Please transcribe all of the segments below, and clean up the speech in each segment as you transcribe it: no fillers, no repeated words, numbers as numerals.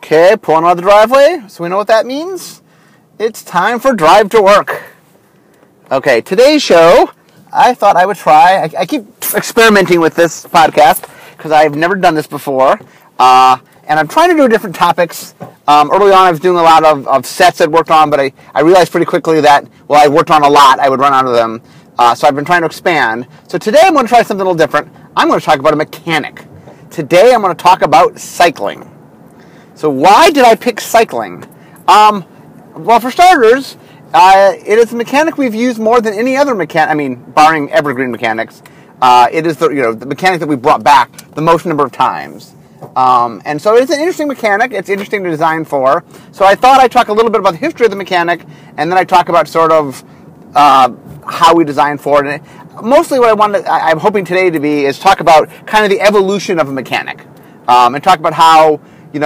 Okay, pulling out of the driveway, so we know what that means. It's time for Drive to Work. Okay, today's show, I thought I would try, I keep experimenting with this podcast because I've never done this before, and I'm trying to do different topics. Early on I was doing a lot of sets I'd worked on, but I realized pretty quickly that, I worked on a lot, I would run out of them, so I've been trying to expand. So today I'm going to try something a little different. I'm going to talk about a mechanic. Today I'm going to talk about cycling. So why did I pick cycling? Well, for starters, it is a mechanic we've used more than any other mechanic. Barring evergreen mechanics, it is the mechanic that we brought back the most number of times. And so it's an interesting mechanic. It's interesting to design for. So I thought I'd talk a little bit about the history of the mechanic, and then I'd talk about sort of how we design for it. And mostly what I'm hoping today to be is talk about kind of the evolution of a mechanic, and talk about how,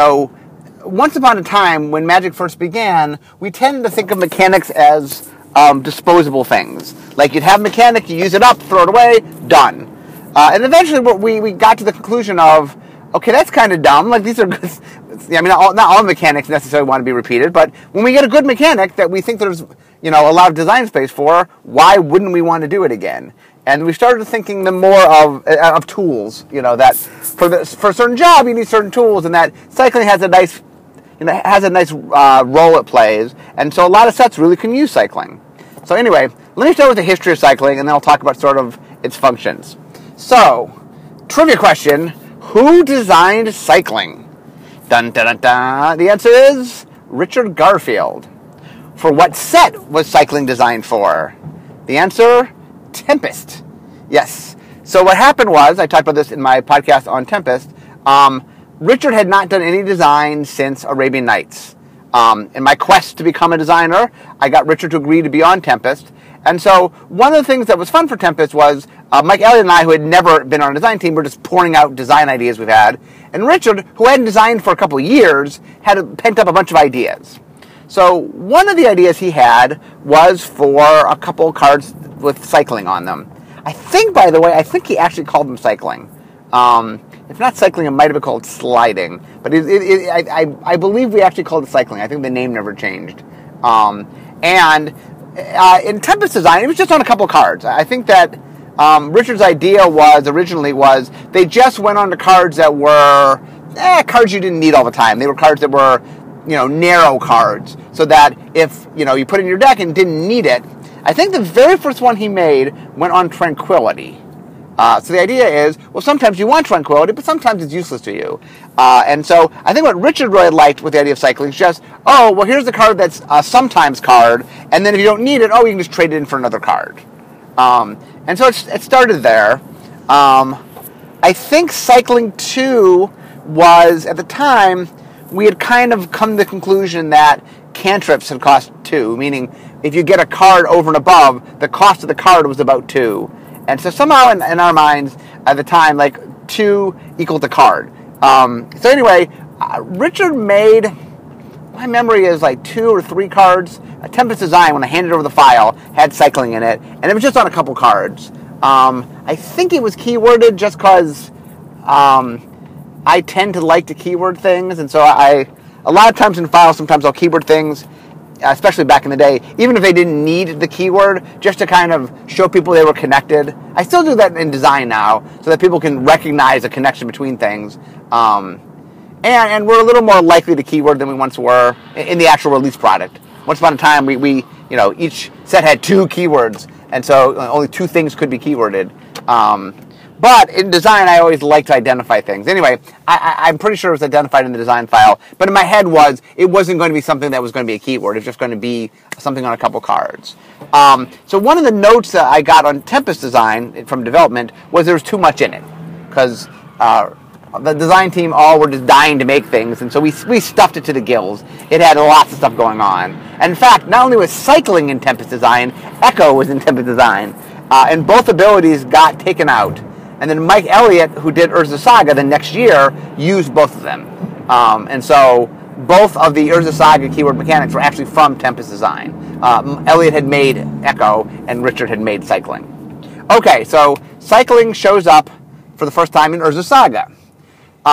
once upon a time, when Magic first began, we tended to think of mechanics as disposable things. Like, you'd have a mechanic, you use it up, throw it away, done. And eventually we got to the conclusion of, okay, that's kind of dumb. Like, these are good. Not all mechanics necessarily want to be repeated, but when we get a good mechanic that we think there's, a lot of design space for, why wouldn't we want to do it again? And we started thinking more of tools, that for a certain job you need certain tools, and that cycling has a nice role it plays, and so a lot of sets really can use cycling. So anyway, let me start with the history of cycling, and then I'll talk about sort of its functions. So, trivia question: who designed cycling? Dun dun dun dun. The answer is Richard Garfield. For what set was cycling designed for? The answer: Tempest. Yes. So what happened was, I talked about this in my podcast on Tempest, Richard had not done any design since Arabian Nights. In my quest to become a designer, I got Richard to agree to be on Tempest. And so one of the things that was fun for Tempest was Mike Elliott and I, who had never been on a design team, were just pouring out design ideas we've had. And Richard, who hadn't designed for a couple of years, had pent up a bunch of ideas. So one of the ideas he had was for a couple of cards with cycling on them. I think he actually called them cycling. If not cycling, it might have been called sliding. But I believe we actually called it cycling. I think the name never changed. And in Tempest design, it was just on a couple of cards. I think that Richard's idea originally was they just went on to cards that were cards you didn't need all the time. They were cards that were narrow cards, so that if you put it in your deck and didn't need it. I think the very first one he made went on Tranquility. So the idea is, sometimes you want Tranquility, but sometimes it's useless to you. And so I think what Richard really liked with the idea of cycling is just, here's the card that's a sometimes card, and then if you don't need it, you can just trade it in for another card. And so it started there. I think Cycling 2 was, at the time, we had kind of come to the conclusion that cantrips had cost 2, meaning if you get a card over and above, the cost of the card was about 2. And so somehow in our minds at the time, 2 equaled the card. So anyway, Richard made, my memory is 2 or 3 cards. Tempest Design, when I handed over the file, had cycling in it, and it was just on a couple cards. I think it was keyworded just because I tend to like to keyword things, and so a lot of times in files, sometimes I'll keyword things, especially back in the day, even if they didn't need the keyword, just to kind of show people they were connected. I still do that in design now, so that people can recognize a connection between things. And we're a little more likely to keyword than we once were in the actual release product. Once upon a time, we each set had 2 keywords, and so only 2 things could be keyworded. But in design, I always like to identify things. Anyway, I'm pretty sure it was identified in the design file. But in my head it wasn't going to be something that was going to be a keyword. It was just going to be something on a couple cards. So one of the notes that I got on Tempest Design from development was there was too much in it. Because the design team all were just dying to make things. And so we stuffed it to the gills. It had lots of stuff going on. And in fact, not only was cycling in Tempest Design, Echo was in Tempest Design. And both abilities got taken out. And then Mike Elliott, who did Urza Saga the next year, used both of them. And so both of the Urza Saga keyword mechanics were actually from Tempest Design. Elliott had made Echo, and Richard had made Cycling. Okay, so Cycling shows up for the first time in Urza Saga.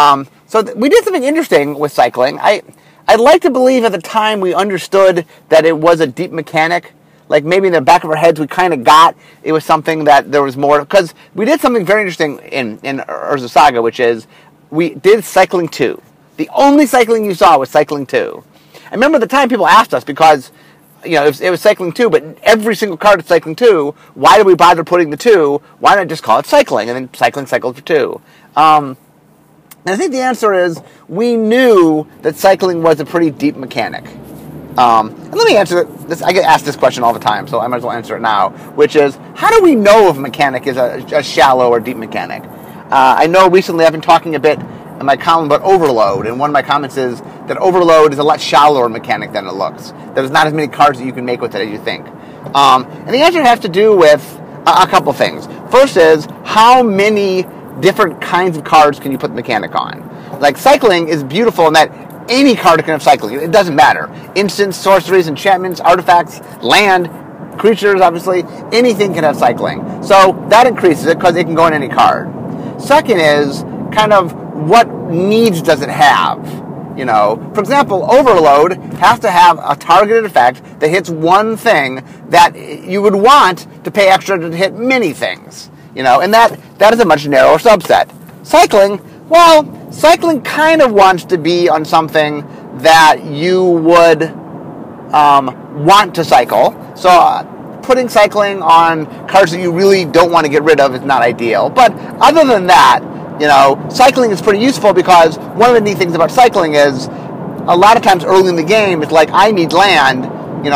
So we did something interesting with cycling. I'd like to believe at the time we understood that it was a deep mechanic. Like maybe in the back of our heads we kind of got it was something that there was more. Because we did something very interesting in Urza Saga, which is we did Cycling 2. The only cycling you saw was Cycling 2. I remember at the time people asked us because it was Cycling 2, but every single card is Cycling 2. Why did we bother putting the 2? Why not just call it Cycling? And then Cycling cycled for 2. And I think the answer is we knew that cycling was a pretty deep mechanic. And let me answer this. I get asked this question all the time, so I might as well answer it now, which is, how do we know if a mechanic is a shallow or deep mechanic? I know recently I've been talking a bit in my column about overload, and one of my comments is that overload is a lot shallower mechanic than it looks. There's not as many cards that you can make with it as you think. And the answer has to do with a couple things. First is, how many different kinds of cards can you put the mechanic on? Like, cycling is beautiful in that any card can have cycling. It doesn't matter. Instants, sorceries, enchantments, artifacts, land, creatures, obviously, anything can have cycling. So that increases it because it can go on any card. Second is kind of what needs does it have? For example, Overload has to have a targeted effect that hits one thing that you would want to pay extra to hit many things. And that is a much narrower subset. Cycling, cycling kind of wants to be on something that you would want to cycle. So putting cycling on cards that you really don't want to get rid of is not ideal. But other than that, cycling is pretty useful because one of the neat things about cycling is a lot of times early in the game, it's like, I need land,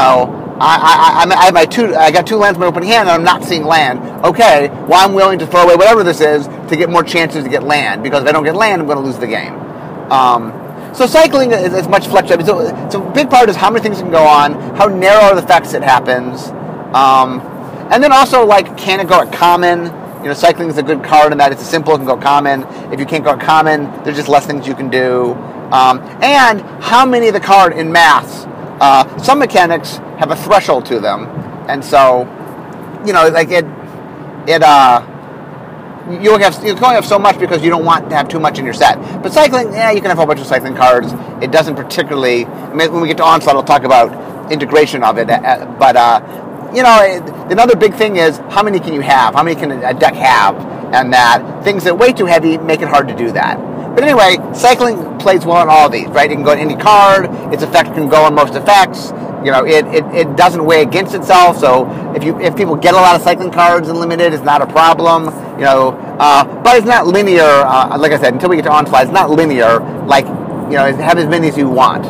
I got 2 lands in my open hand and I'm not seeing land. Okay, I'm willing to throw away whatever this is to get more chances to get land, because if I don't get land, I'm going to lose the game. So cycling is much flexible. So a big part is how many things can go on, how narrow are the effects it happens, and then also, can it go at common? Cycling is a good card in that it's simple, it can go common. If you can't go at common, there's just less things you can do. And how many of the card in maths? Some mechanics have a threshold to them, and so, you can only have so much because you don't want to have too much in your set. But cycling, you can have a whole bunch of cycling cards. It doesn't particularly. When we get to Onslaught, I'll talk about integration of it. But another big thing is how many can you have? How many can a deck have? And that things that are way too heavy make it hard to do that. But anyway, cycling plays well on all of these, right? It can go on any card. Its effect can go on most effects. It doesn't weigh against itself. So if people get a lot of cycling cards in limited, it's not a problem. But it's not linear. Like I said, until we get to Onslaught, it's not linear. Have as many as you want.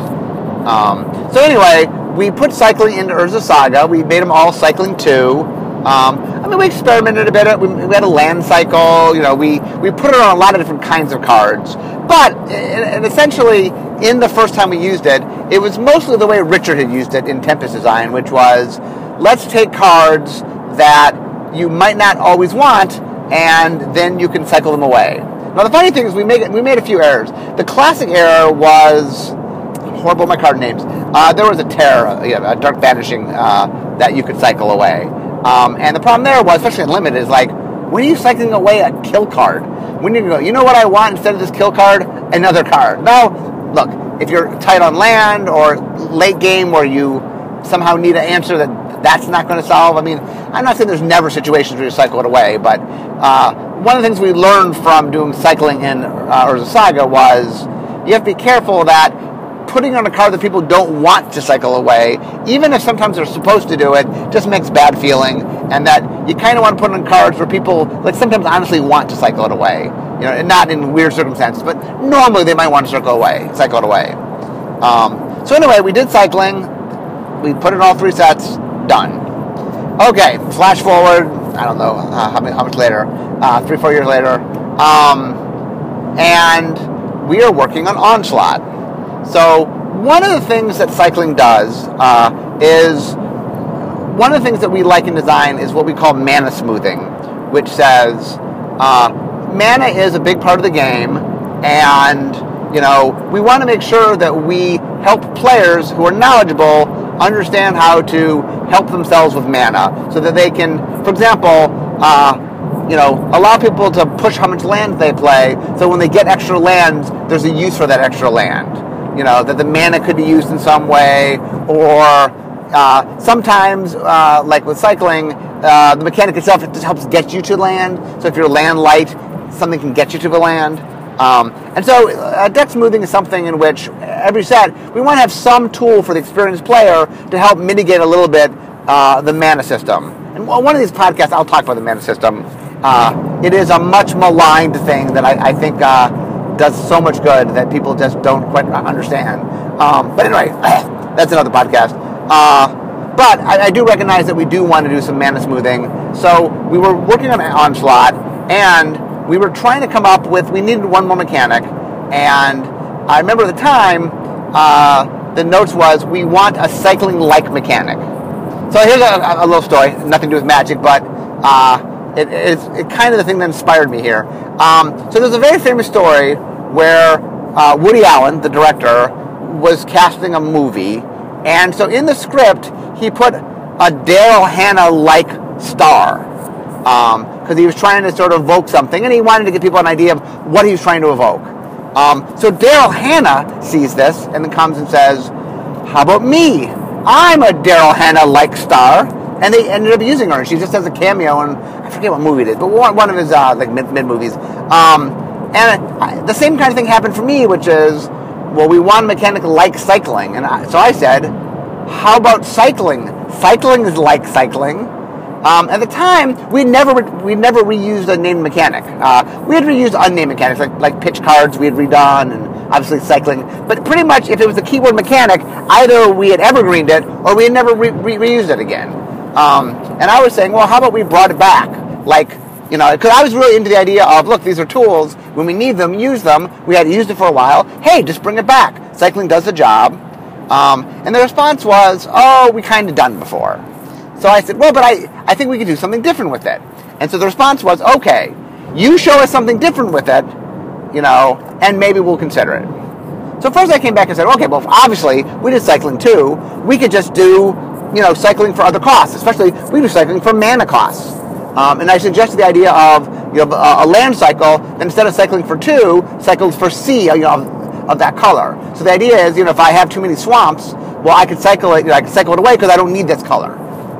So anyway, we put cycling into Urza Saga. We made them all Cycling 2. We experimented a bit. We had a land cycle. We put it on a lot of different kinds of cards. But and essentially, in the first time we used it, it was mostly the way Richard had used it in Tempest Design, which was, let's take cards that you might not always want, and then you can cycle them away. Now, the funny thing is we made a few errors. The classic error was, horrible with my card names, there was a Terror, a Dark Vanishing that you could cycle away. And the problem there was, especially in Limited, is when are you cycling away a kill card? When you go, you know what I want instead of this kill card? Another card. Now, look, if you're tight on land or late game where you somehow need an answer that's not going to solve, I'm not saying there's never situations where you cycle it away, but one of the things we learned from doing cycling in Urza Saga was you have to be careful that putting on a card that people don't want to cycle away, even if sometimes they're supposed to do it, just makes bad feeling, and that you kind of want to put on cards where people sometimes honestly want to cycle it away, and not in weird circumstances, but normally they might want to cycle it away. So anyway, we did cycling, we put in all 3 sets, done. Okay, flash forward, I don't know how much later, 3-4 years later, and we are working on Onslaught. So one of the things that cycling does is, one of the things that we like in design is what we call mana smoothing, which says mana is a big part of the game, and we want to make sure that we help players who are knowledgeable understand how to help themselves with mana, so that they can, for example, allow people to push how much land they play, so when they get extra lands, there's a use for that extra land. That the mana could be used in some way, or sometimes, like with cycling, the mechanic itself just helps get you to land. So if you're land light, something can get you to the land. And so deck smoothing is something in which every set we want to have some tool for the experienced player to help mitigate a little bit the mana system. And one of these podcasts, I'll talk about the mana system. It is a much maligned thing that I think does so much good that people just don't quite understand. But anyway, that's another podcast. But I do recognize that we do want to do some mana smoothing. So we were working on Onslaught, and we were trying to come up with, we needed one more mechanic. And I remember at the time, the notes was, we want a cycling-like mechanic. So here's a little story, nothing to do with Magic, but it's kind of the thing that inspired me here. So there's a very famous story where Woody Allen, the director, was casting a movie. And so in the script, he put a Daryl Hannah-like star. Because he was trying to sort of evoke something, and he wanted to give people an idea of what he was trying to evoke. So Daryl Hannah sees this, and then comes and says, how about me? I'm a Daryl Hannah-like star. And they ended up using her. She just has a cameo, and I forget what movie it is, but one of his mid-movies. And the same kind of thing happened for me, which is, well, we want a mechanic like cycling. And so I said, how about cycling? Cycling is like cycling. At the time, we never reused a named mechanic. We had reused unnamed mechanics, like pitch cards we had redone, and obviously cycling. But pretty much, if it was a keyword mechanic, either we had evergreened it, or we had never reused it again. And I was saying, well, how about we brought it back? Because I was really into the idea of, look, these are tools. When we need them, use them. We had used it for a while. Hey, just bring it back. Cycling does the job. And the response was, oh, we kind of done it before. So I said, well, but I think we could do something different with it. And so the response was, okay, you show us something different with it, and maybe we'll consider it. So first I came back and said, okay, well, obviously, we did cycling too. We could just do, cycling for other costs, especially we do cycling for mana costs. And I suggested the idea of, a land cycle, that instead of cycling for 2, cycles for C, of that color. So the idea is, if I have too many swamps, well, I could cycle it, away because I don't need this color.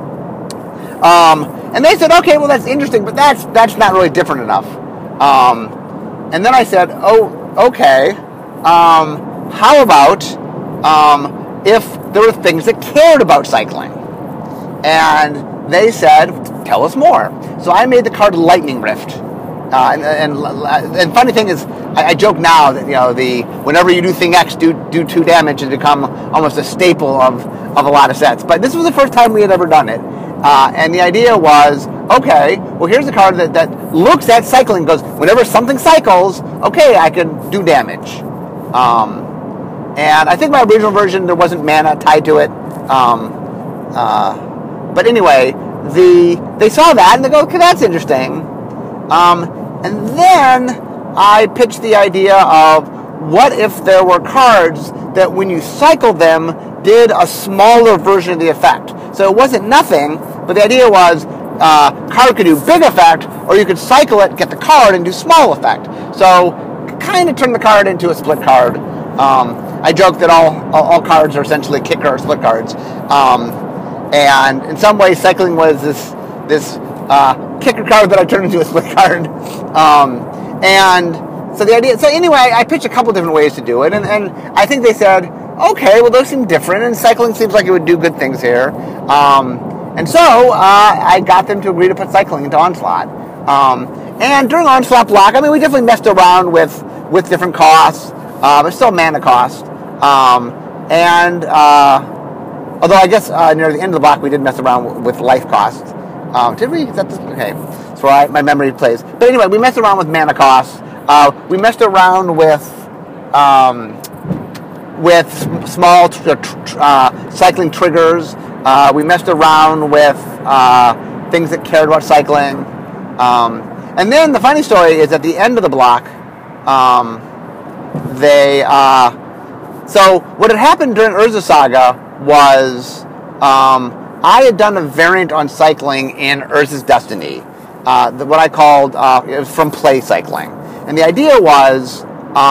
And they said, okay, well, that's interesting, but that's not really different enough. And then I said, oh, okay, how about if there were things that cared about cycling? And they said, tell us more. So I made the card Lightning Rift. And funny thing is, I joke now that whenever you do thing X, do 2 damage has become almost a staple of a lot of sets. But this was the first time we had ever done it. And the idea was, okay, well, here's a card that looks at cycling, goes, whenever something cycles, okay, I can do damage. And I think my original version, there wasn't mana tied to it. But anyway, they saw that, and they go, okay, that's interesting. And then I pitched the idea of, what if there were cards that when you cycled them, did a smaller version of the effect? So it wasn't nothing, but the idea was, card could do big effect, or you could cycle it, get the card, and do small effect. So kind of turn the card into a split card. I joke that all cards are essentially kicker or split cards. And in some ways, cycling was this kicker card that I turned into a split card. And so the idea, so anyway, I pitched a couple different ways to do it, and I think they said, okay, well, those seem different, and cycling seems like it would do good things here. And so I got them to agree to put cycling into Onslaught. And during Onslaught block, we definitely messed around with different costs. It's still mana cost. Although I guess near the end of the block, we did mess around with life costs. Did we? Is that this? Okay. That's right. My memory plays. But anyway, we messed around with mana costs. We messed around with small cycling triggers. We messed around with things that cared about cycling. And then the funny story is at the end of the block, so what had happened during Urza Saga was I had done a variant on cycling in Urza's Destiny. what I called it was from play cycling. And the idea was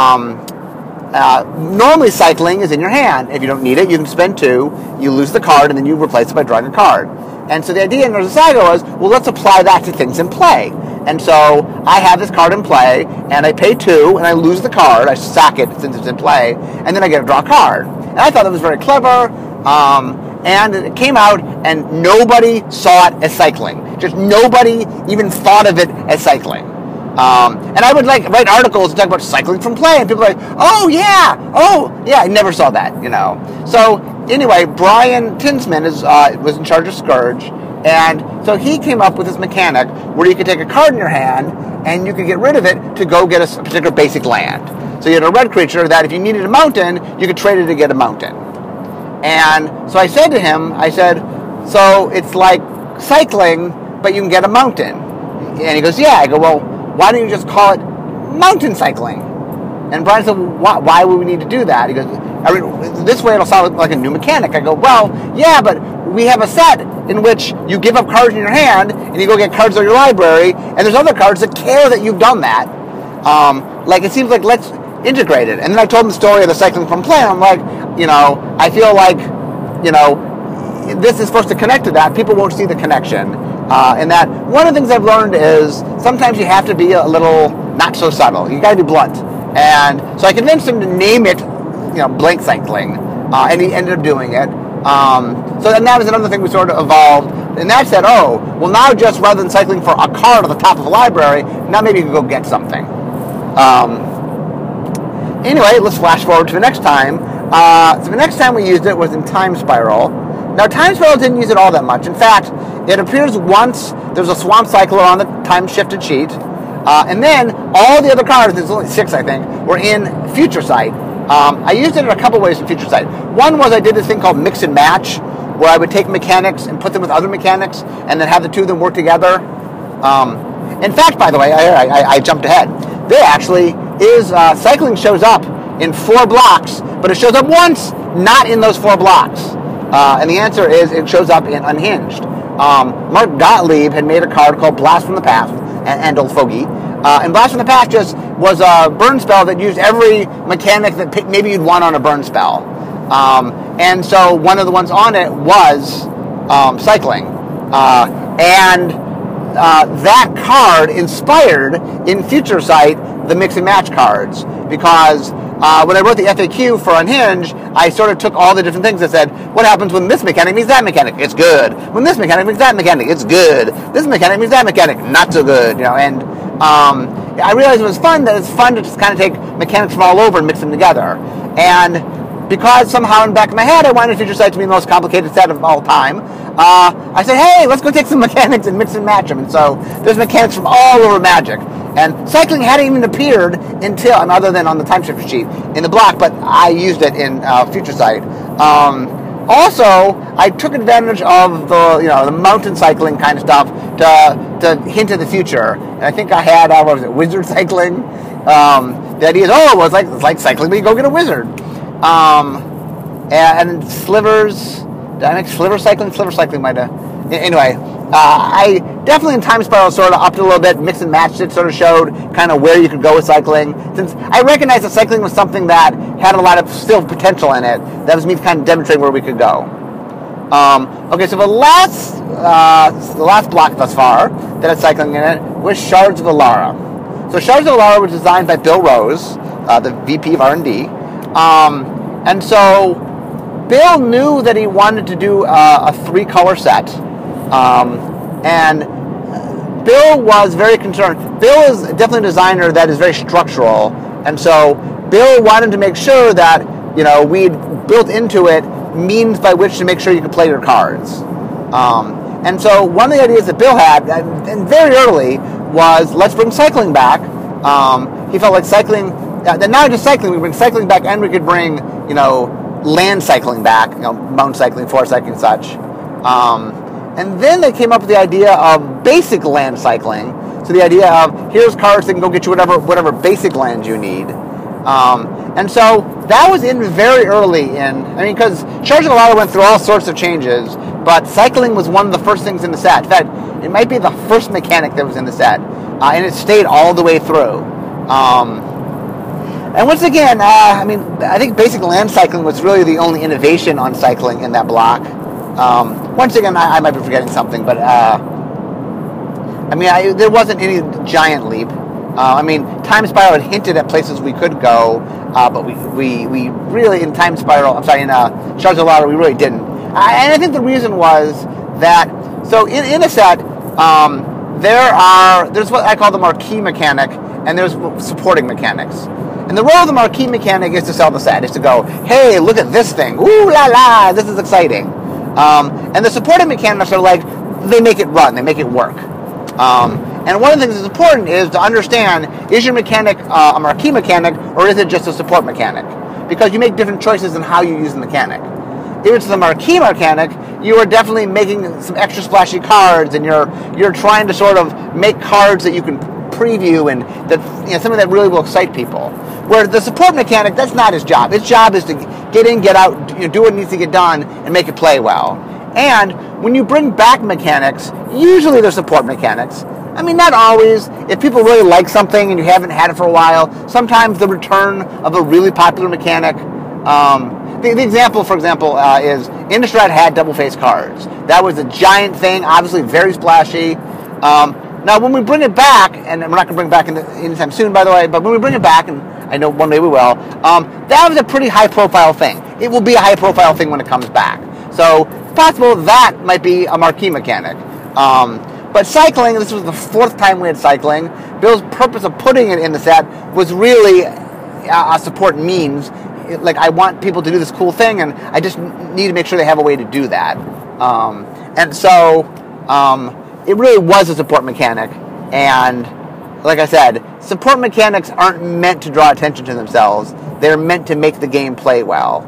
normally cycling is in your hand. If you don't need it, you can spend 2, you lose the card, and then you replace it by drawing a card. And so the idea in Saga was, well, let's apply that to things in play. And so I have this card in play, and I pay 2, and I lose the card. I sack it since it's in play, and then I get to draw a card. And I thought that was very clever, and it came out, and nobody saw it as cycling. Just nobody even thought of it as cycling. And I would write articles and talk about cycling from play, and people are like, oh yeah, I never saw that, So anyway, Brian Tinsman was in charge of Scourge, and so he came up with this mechanic where you could take a card in your hand and you could get rid of it to go get a particular basic land. So you had a red creature that if you needed a mountain, you could trade it to get a mountain. And so I said to him, so it's like cycling, but you can get a mountain. And he goes, yeah. I go, well, why don't you just call it mountain cycling? And Brian said, well, why would we need to do that? He goes, this way it'll sound like a new mechanic. I go, well, yeah, but we have a set in which you give up cards in your hand and you go get cards in your library, and there's other cards that care that you've done that. It seems like let's integrate it. And then I told him the story of the cycling from play, and I'm like, I feel like, this is supposed to connect to that. People won't see the connection. And that one of the things I've learned is sometimes you have to be a little not so subtle. You got to be blunt. And so I convinced him to name it, blank cycling, and he ended up doing it. So then that was another thing we sort of evolved. And that said, now just rather than cycling for a card on the top of a library, now maybe you can go get something. Anyway, let's flash forward to the next time. So the next time we used it was in Time Spiral. Now, Time Spiral didn't use it all that much. In fact, it appears once there's a Swamp Cycler on the time-shifted sheet, and then all the other cards, there's only 6, I think, were in Future Sight. I used it in a couple ways in Future Sight. One was I did this thing called Mix and Match, where I would take mechanics and put them with other mechanics, and then have the two of them work together. In fact, by the way, I jumped ahead. There actually is, cycling shows up in 4 blocks, but it shows up once, not in those 4 blocks. And the answer is it shows up in Unhinged. Mark Gottlieb had made a card called Blast from the Past, and Old Fogey. And Blast from the Past just was a burn spell that used every mechanic that maybe you'd want on a burn spell. And so one of the ones on it was cycling. And that card inspired in Future Sight the Mix and Match cards, because when I wrote the FAQ for Unhinged, I sort of took all the different things that said, what happens when this mechanic means that mechanic? It's good. When this mechanic means that mechanic, it's good. This mechanic means that mechanic, not so good. And I realized it was fun, that it's fun to just kind of take mechanics from all over and mix them together. And because somehow in the back of my head I wanted Future Sight to be the most complicated set of all time, I said, hey, let's go take some mechanics and mix and match them. And so there's mechanics from all over Magic. And cycling hadn't even appeared until, other than on the time shifter sheet, in the block, but I used it in Future Sight. Also, I took advantage of the mountain cycling kind of stuff to hint at the future. And I think I had, wizard cycling. The idea is, it's like cycling, but you go get a wizard. And slivers, did I make sliver cycling might have, anyway. I definitely in Time Spiral sort of upped it a little bit, mixed and matched it, sort of showed kind of where you could go with cycling. Since I recognized that cycling was something that had a lot of still potential in it, that was me kind of demonstrating where we could go. Okay, so the last block thus far that had cycling in it was Shards of Alara. So Shards of Alara was designed by Bill Rose, the VP of R&D. And so Bill knew that he wanted to do a 3-color set. And Bill was very concerned. Bill is definitely a designer that is very structural, and so Bill wanted to make sure that we'd built into it means by which to make sure you could play your cards. And so one of the ideas that Bill had, and very early, was let's bring cycling back. He felt like cycling, not just cycling, we bring cycling back, and we could bring land cycling back, mountain cycling, forest cycling, and such. And then they came up with the idea of basic land cycling. So the idea of here's cards that can go get you whatever basic land you need. And so that was in very early because Shards of Alara went through all sorts of changes, but cycling was one of the first things in the set. In fact, It might be the first mechanic that was in the set, and it stayed all the way through. And once again, I think basic land cycling was really the only innovation on cycling in that block. Once again, I might be forgetting something, but there wasn't any giant leap. Time Spiral had hinted at places we could go, but we really, in Time Spiral, in Shards of Alara, we really didn't. And I think the reason was that, so in a set, there's what I call the marquee mechanic, and there's supporting mechanics. And the role of the marquee mechanic is to sell the set, is to go, hey, look at this thing, ooh la la, this is exciting. And the supporting mechanics are like, they make it run, they make it work. And one of the things that's important is to understand, is your mechanic a marquee mechanic, or is it just a support mechanic? Because you make different choices in how you use the mechanic. If it's the marquee mechanic, you are definitely making some extra splashy cards, and you're trying to sort of make cards that you can preview and that something that really will excite people. Where the support mechanic, that's not his job. His job is to get in, get out, do what needs to get done, and make it play well. And when you bring back mechanics, usually they're support mechanics. Not always. If people really like something and you haven't had it for a while, sometimes the return of a really popular mechanic. The example, for example, is Innistrad had double-face cards. That was a giant thing, obviously very splashy. Now, when we bring it back, and we're not going to bring it back anytime soon, by the way, but when we bring it back, and I know one day we will, that was a pretty high-profile thing. It will be a high-profile thing when it comes back. So, it's possible that might be a marquee mechanic. But cycling, this was the fourth time we had cycling. Bill's purpose of putting it in the set was really a support means. Like, I want people to do this cool thing, and I just need to make sure they have a way to do that. And so, it really was a support mechanic. And, like I said, support mechanics aren't meant to draw attention to themselves. They're meant to make the game play well.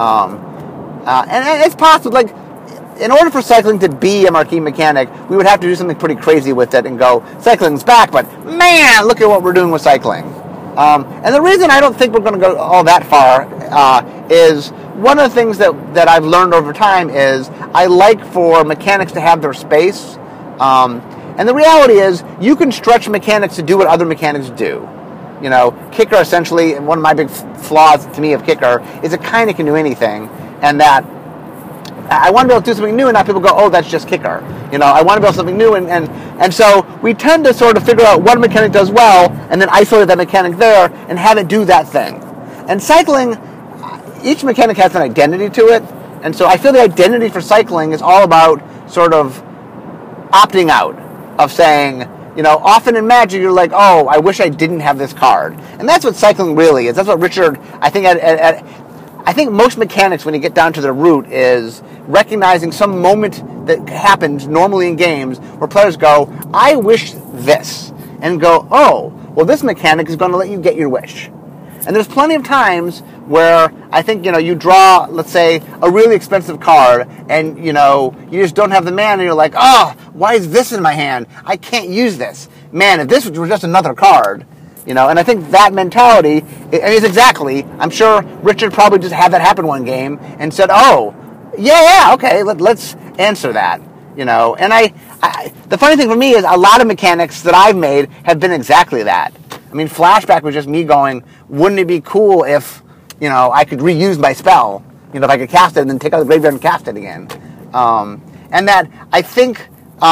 And it's possible, like, in order for cycling to be a marquee mechanic, we would have to do something pretty crazy with it and go, cycling's back, but man, look at what we're doing with cycling. And the reason I don't think we're going to go all that far is one of the things that I've learned over time is I like for mechanics to have their space. And the reality is you can stretch mechanics to do what other mechanics do. Kicker essentially, and one of my big flaws to me of Kicker is it kind of can do anything, and that I want to be able to do something new and not people go, oh, that's just Kicker. I want to build something new, and so we tend to sort of figure out what mechanic does well and then isolate that mechanic there and have it do that thing. And cycling, each mechanic has an identity to it, and so I feel the identity for cycling is all about sort of opting out of saying, often in Magic you're like, oh, I wish I didn't have this card. And that's what cycling really is. That's what Richard, I think most mechanics, when you get down to their root, is recognizing some moment that happens normally in games where players go, I wish this, and go, oh, well, this mechanic is going to let you get your wish. And there's plenty of times where I think, you draw, let's say, a really expensive card, and, you just don't have the mana, and you're like, oh, why is this in my hand? I can't use this. Man, if this were just another card, and I think that mentality is exactly, I'm sure Richard probably just had that happen one game and said, oh, yeah, okay, let's answer that, And the funny thing for me is a lot of mechanics that I've made have been exactly that. Flashback was just me going, wouldn't it be cool if, I could reuse my spell, if I could cast it and then take out the graveyard and cast it again. And that I think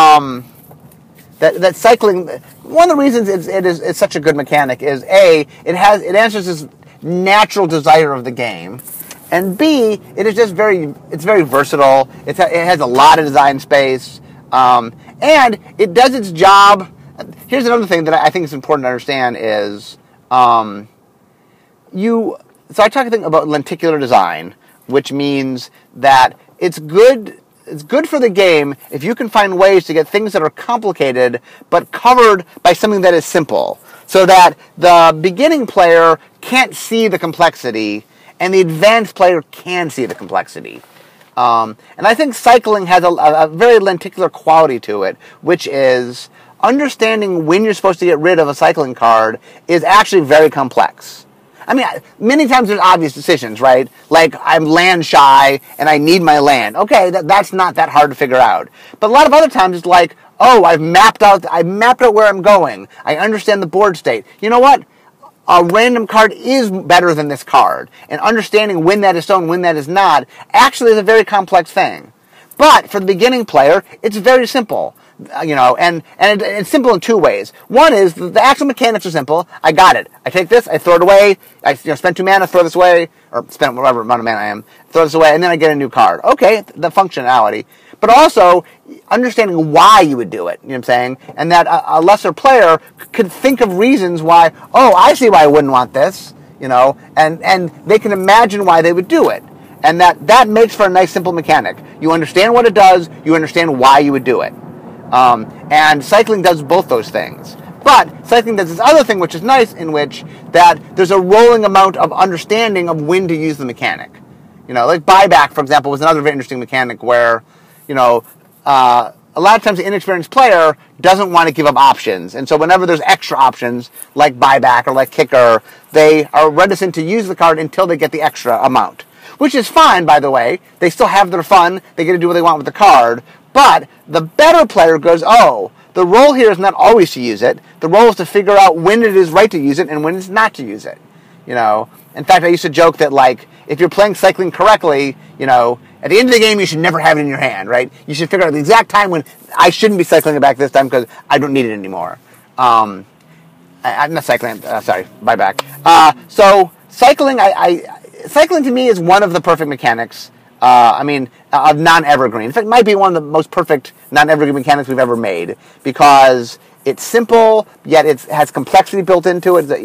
that cycling, one of the reasons it's such a good mechanic is A, it answers this natural desire of the game, and B, it's very versatile. It has a lot of design space, and it does its job. Here's another thing that I think is important to understand is, so I talk about lenticular design, which means that it's good for the game if you can find ways to get things that are complicated but covered by something that is simple, so that the beginning player can't see the complexity and the advanced player can see the complexity. And I think cycling has a very lenticular quality to it, which is understanding when you're supposed to get rid of a cycling card is actually very complex. Many times there's obvious decisions, right? Like, I'm land shy and I need my land. Okay, that's not that hard to figure out. But a lot of other times it's like, oh, I've mapped out where I'm going. I understand the board state. You know what? A random card is better than this card. And understanding when that is so and when that is not actually is a very complex thing. But for the beginning player, it's very simple. And it's simple in two ways. One is the actual mechanics are simple. I got it. I take this, I throw it away. I spend 2 mana, throw this away, or spend whatever amount of mana I am, throw this away, and then I get a new card. Okay, the functionality. But also, understanding why you would do it, you know what I'm saying? And that a lesser player could think of reasons why, oh, I see why I wouldn't want this, and they can imagine why they would do it. And that makes for a nice, simple mechanic. You understand what it does, you understand why you would do it. And cycling does both those things. But cycling does this other thing, which is nice, in which that there's a rolling amount of understanding of when to use the mechanic. Like buyback, for example, was another very interesting mechanic where, a lot of times the inexperienced player doesn't want to give up options. And so whenever there's extra options, like buyback or like kicker, they are reticent to use the card until they get the extra amount. Which is fine, by the way. They still have their fun. They get to do what they want with the card. But the better player goes, oh, the role here is not always to use it. The role is to figure out when it is right to use it and when it's not to use it. In fact, I used to joke that, like, if you're playing cycling correctly, at the end of the game, you should never have it in your hand, right? You should figure out the exact time when I shouldn't be cycling it back this time because I don't need it anymore. I'm not cycling, sorry, buyback. So cycling, cycling to me is one of the perfect mechanics. Of non-evergreen. In fact, it might be one of the most perfect non-evergreen mechanics we've ever made because it's simple, yet it has complexity built into it.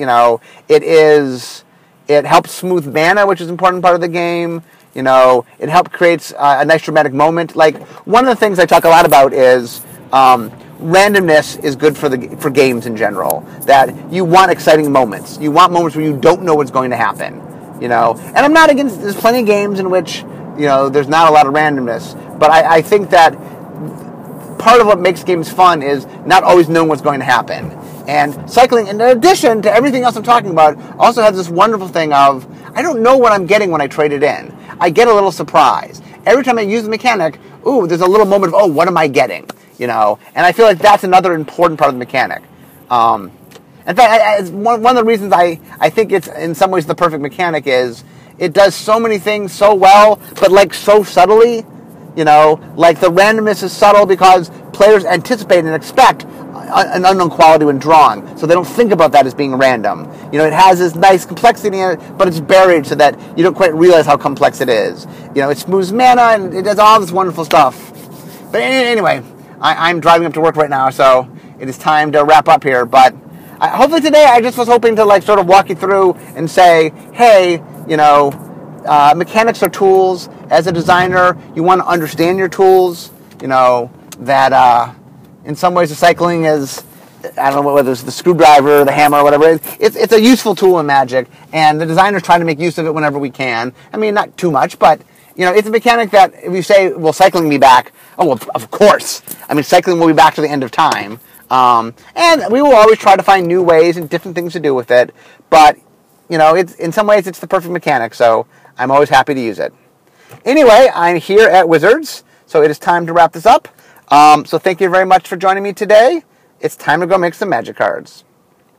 It helps smooth mana, which is an important part of the game. It helps creates a nice dramatic moment. Like, one of the things I talk a lot about is randomness is good for games in general. That you want exciting moments. You want moments where you don't know what's going to happen. And I'm not against. There's plenty of games in which there's not a lot of randomness. But I think that part of what makes games fun is not always knowing what's going to happen. And cycling, in addition to everything else I'm talking about, also has this wonderful thing of, I don't know what I'm getting when I trade it in. I get a little surprise. Every time I use the mechanic, there's a little moment of, what am I getting? And I feel like that's another important part of the mechanic. In fact, one of the reasons I think it's in some ways the perfect mechanic is it does so many things so well, but like so subtly. Like the randomness is subtle because players anticipate and expect an unknown quality when drawing, so they don't think about that as being random. It has this nice complexity in it, but it's buried so that you don't quite realize how complex it is. It smooths mana and it does all this wonderful stuff. But anyway, I'm driving up to work right now, so it is time to wrap up here. But hopefully today I just was hoping to sort of walk you through and say, hey, mechanics are tools. As a designer, you want to understand your tools. That in some ways the cycling is, I don't know whether it's the screwdriver, the hammer, or whatever it is. It's a useful tool in Magic, and the designers try to make use of it whenever we can. I mean, not too much, but it's a mechanic that if you say, will cycling be back? Oh, well, of course. I mean, cycling will be back to the end of time. And we will always try to find new ways and different things to do with it. But, it's in some ways it's the perfect mechanic, so I'm always happy to use it. Anyway, I'm here at Wizards, so it is time to wrap this up. So thank you very much for joining me today. It's time to go make some Magic cards.